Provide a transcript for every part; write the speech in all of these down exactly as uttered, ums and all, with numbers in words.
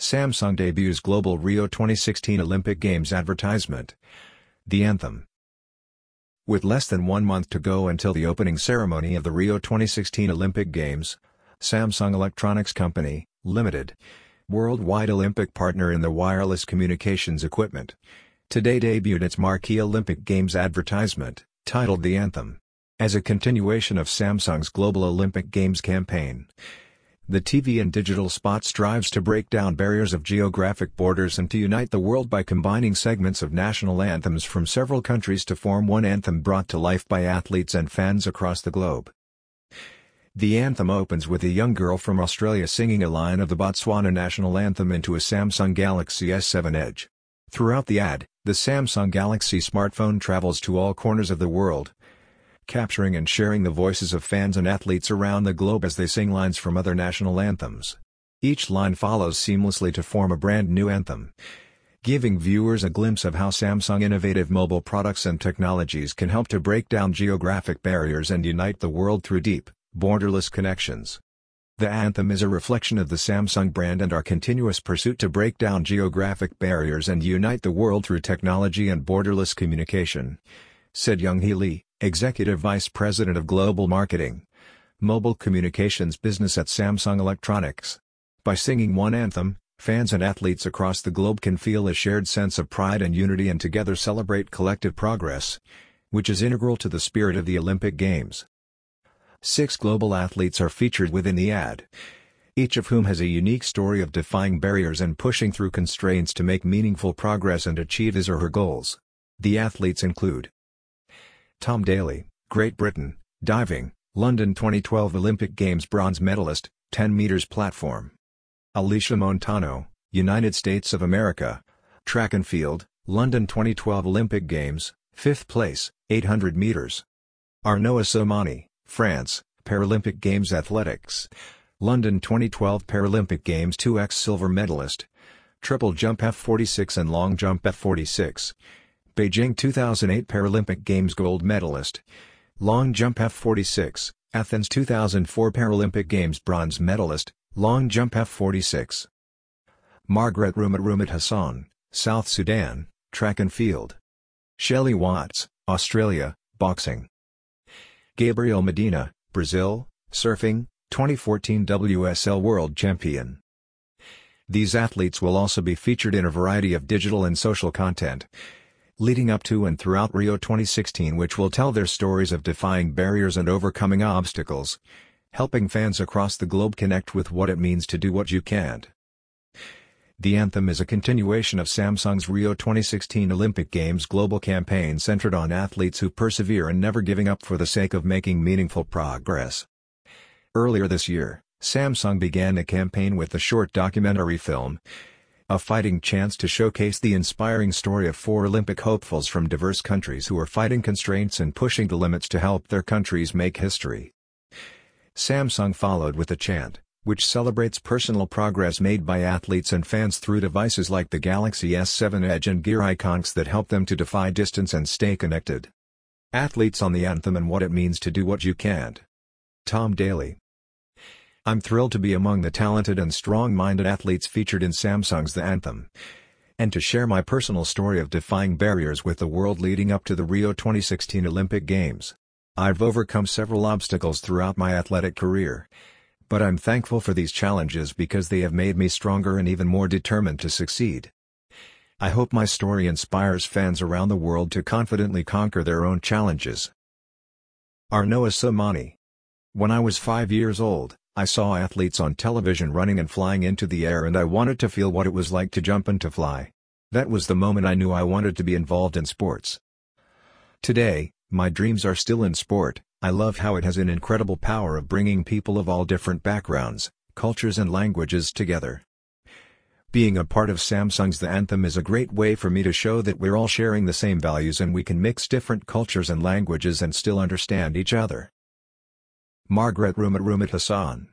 Samsung debuts global Rio twenty sixteen Olympic Games advertisement. The anthem. With less than one month to go until the opening ceremony of the Rio twenty sixteen Olympic Games, Samsung Electronics Company, Limited, worldwide Olympic partner in the wireless communications equipment, today debuted its marquee Olympic Games advertisement, titled The Anthem. As a continuation of Samsung's Global Olympic Games campaign, the T V and digital spot strives to break down barriers of geographic borders and to unite the world by combining segments of national anthems from several countries to form one anthem brought to life by athletes and fans across the globe. The anthem opens with a young girl from Australia singing a line of the Botswana national anthem into a Samsung Galaxy S seven Edge. Throughout the ad, the Samsung Galaxy smartphone travels to all corners of the world, capturing and sharing the voices of fans and athletes around the globe as they sing lines from other national anthems. Each line follows seamlessly to form a brand new anthem, giving viewers a glimpse of how Samsung innovative mobile products and technologies can help to break down geographic barriers and unite the world through deep, borderless connections. The anthem is a reflection of the Samsung brand and our continuous pursuit to break down geographic barriers and unite the world through technology and borderless communication, said Young-hee Lee, Executive Vice President of Global Marketing, Mobile Communications Business at Samsung Electronics. By singing one anthem, fans and athletes across the globe can feel a shared sense of pride and unity and together celebrate collective progress, which is integral to the spirit of the Olympic Games. Six global athletes are featured within the ad, each of whom has a unique story of defying barriers and pushing through constraints to make meaningful progress and achieve his or her goals. The athletes include Tom Daley, Great Britain, diving, London twenty twelve Olympic Games bronze medalist, ten meters platform. Alicia Montano, United States of America, track and field, London twenty twelve Olympic Games, fifth place, eight hundred meters. Arnaud Assoumani, France, Paralympic Games athletics, London twenty twelve Paralympic Games two x silver medalist, triple jump F forty-six and long jump F forty-six. Beijing two thousand eight Paralympic Games gold medalist, long jump F forty-six, Athens two thousand four Paralympic Games bronze medalist, long jump F forty-six. Margaret Rumit Rumit Hassan, South Sudan, track and field. Shelley Watts, Australia, boxing. Gabriel Medina, Brazil, surfing, twenty fourteen W S L World Champion. These athletes will also be featured in a variety of digital and social content, leading up to and throughout Rio twenty sixteen, which will tell their stories of defying barriers and overcoming obstacles, helping fans across the globe connect with what it means to do what you can't. The anthem is a continuation of Samsung's Rio twenty sixteen Olympic Games global campaign centered on athletes who persevere and never giving up for the sake of making meaningful progress. Earlier this year, Samsung began a campaign with the short documentary film, A Fighting Chance, to showcase the inspiring story of four Olympic hopefuls from diverse countries who are fighting constraints and pushing the limits to help their countries make history. Samsung followed with a chant, which celebrates personal progress made by athletes and fans through devices like the Galaxy S seven Edge and gear icons that help them to defy distance and stay connected. Athletes on the anthem and what it means to do what you can't. Tom Daley. I'm thrilled to be among the talented and strong-minded athletes featured in Samsung's The Anthem, and to share my personal story of defying barriers with the world leading up to the Rio twenty sixteen Olympic Games. I've overcome several obstacles throughout my athletic career, but I'm thankful for these challenges because they have made me stronger and even more determined to succeed. I hope my story inspires fans around the world to confidently conquer their own challenges. Arnaud Assoumani. When I was five years old, I saw athletes on television running and flying into the air and I wanted to feel what it was like to jump and to fly. That was the moment I knew I wanted to be involved in sports. Today, my dreams are still in sport. I love how it has an incredible power of bringing people of all different backgrounds, cultures and languages together. Being a part of Samsung's The Anthem is a great way for me to show that we're all sharing the same values and we can mix different cultures and languages and still understand each other. Margaret Rumit Rumit Hassan.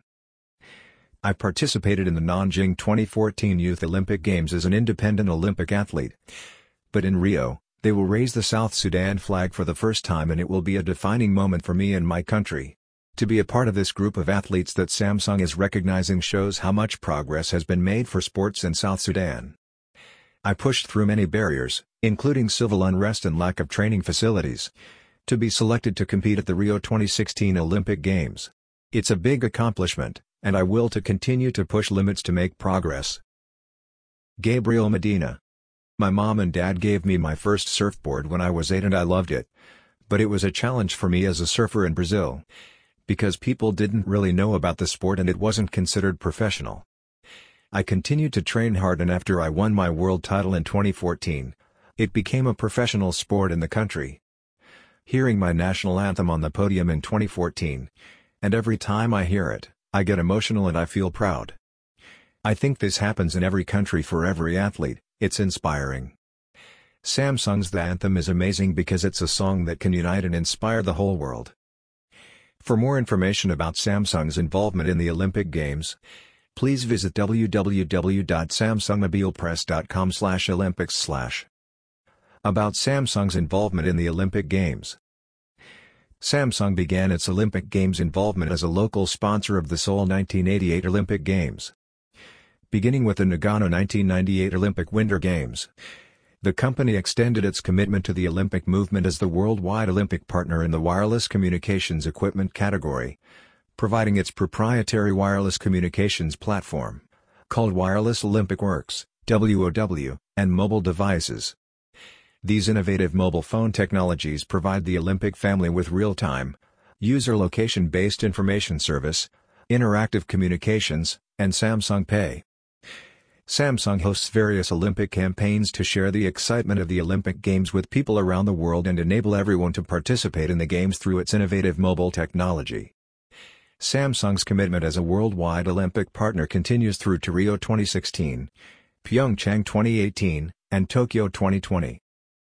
I participated in the Nanjing twenty fourteen Youth Olympic Games as an independent Olympic athlete. But in Rio, they will raise the South Sudan flag for the first time and it will be a defining moment for me and my country. To be a part of this group of athletes that Samsung is recognizing shows how much progress has been made for sports in South Sudan. I pushed through many barriers, including civil unrest and lack of training facilities, to be selected to compete at the Rio twenty sixteen Olympic Games. It's a big accomplishment, and I will to continue to push limits to make progress. Gabriel Medina. My mom and dad gave me my first surfboard when I was eight and I loved it. But it was a challenge for me as a surfer in Brazil, because people didn't really know about the sport and it wasn't considered professional. I continued to train hard, and after I won my world title in twenty fourteen, it became a professional sport in the country. Hearing my national anthem on the podium in twenty fourteen, and every time I hear it, I get emotional and I feel proud. I think this happens in every country for every athlete. It's inspiring. Samsung's The Anthem is amazing because it's a song that can unite and inspire the whole world. For more information about Samsung's involvement in the Olympic Games, please visit w w w dot samsung mobile press dot com slash olympics slash. About Samsung's involvement in the Olympic Games. Samsung began its Olympic Games involvement as a local sponsor of the Seoul nineteen eighty-eight Olympic Games. Beginning with the Nagano nineteen ninety-eight Olympic Winter Games, the company extended its commitment to the Olympic movement as the worldwide Olympic partner in the wireless communications equipment category, providing its proprietary wireless communications platform, called Wireless Olympic Works, W O W, and mobile devices. These innovative mobile phone technologies provide the Olympic family with real-time, user location-based information service, interactive communications, and Samsung Pay. Samsung hosts various Olympic campaigns to share the excitement of the Olympic Games with people around the world and enable everyone to participate in the Games through its innovative mobile technology. Samsung's commitment as a worldwide Olympic partner continues through to Rio twenty sixteen, Pyeongchang twenty eighteen, and Tokyo twenty twenty.